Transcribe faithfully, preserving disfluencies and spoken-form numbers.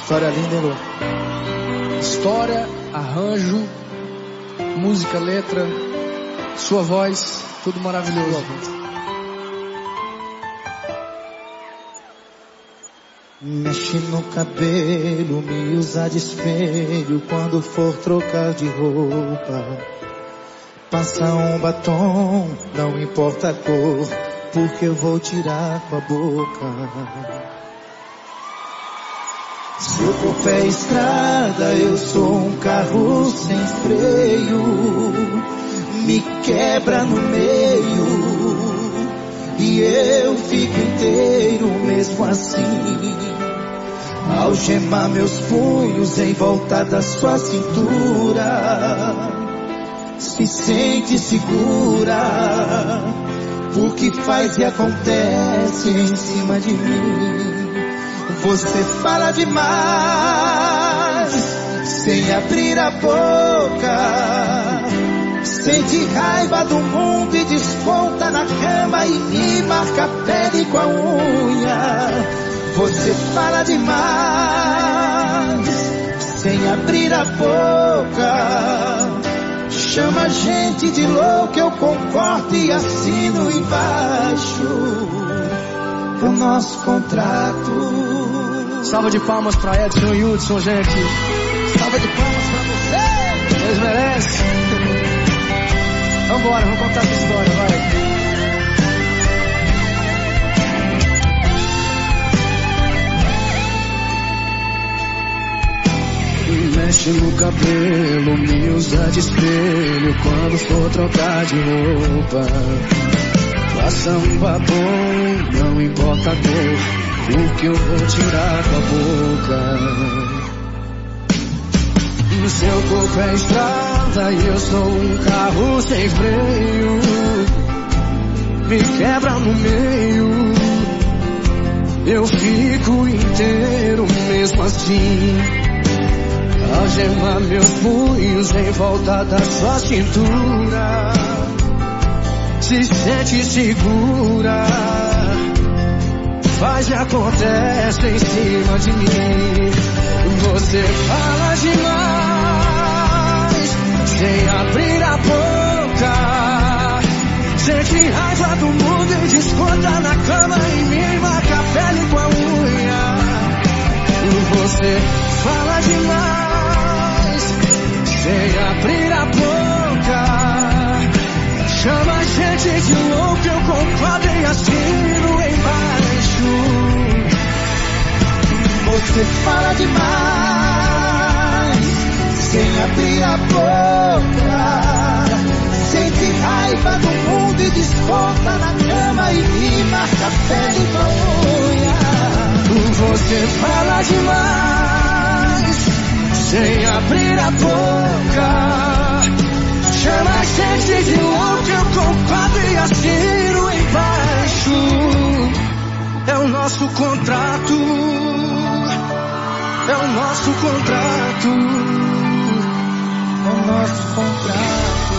História linda, hein, Lu? História, arranjo, música, letra, sua voz, tudo maravilhoso. Mexe no cabelo, me usa de espelho quando for trocar de roupa. Passa um batom, não importa a cor, porque eu vou tirar com a boca. Seu corpo é estrada, eu sou um carro sem freio. Me quebra no meio e eu fico inteiro mesmo assim. Algemar meus punhos em volta da sua cintura. Se sente segura, porque faz e acontece em cima de mim. Você fala demais, sem abrir a boca. Sente raiva do mundo e desconta na cama e me marca a pele com a unha. Você fala demais, sem abrir a boca. Chama a gente de louco, eu concordo e assino embaixo o nosso contrato. Salva de palmas pra Edson e Hudson, gente. Salva de palmas pra vocês. Eles merecem. Vambora, vamos contar essa história, vai. Mexe no cabelo, me usa de espelho quando for trocar de roupa. Faça um batom, não importa a cor, porque eu vou tirar com a boca. Seu corpo é estrada e eu sou um carro sem freio. Me quebra no meio, eu fico inteiro mesmo assim. Algemar meus punhos em volta da sua cintura. Se sente segura, faz e acontece em cima de mim. Você fala demais, sem abrir a boca. Sente raiva do mundo e desconta na cama e me marca a pele com a unha. Você fala demais, sem abrir a boca. Chama a gente de louco, eu concordo e assino embaixo. Você fala demais, sem abrir a boca. Sente raiva do mundo e desconta na cama e me marca a pele com a unha. Você fala demais, sem abrir a boca. Chama a gente de louco, eu concordo e assino embaixo. É o nosso contrato, é o nosso contrato, é o nosso contrato.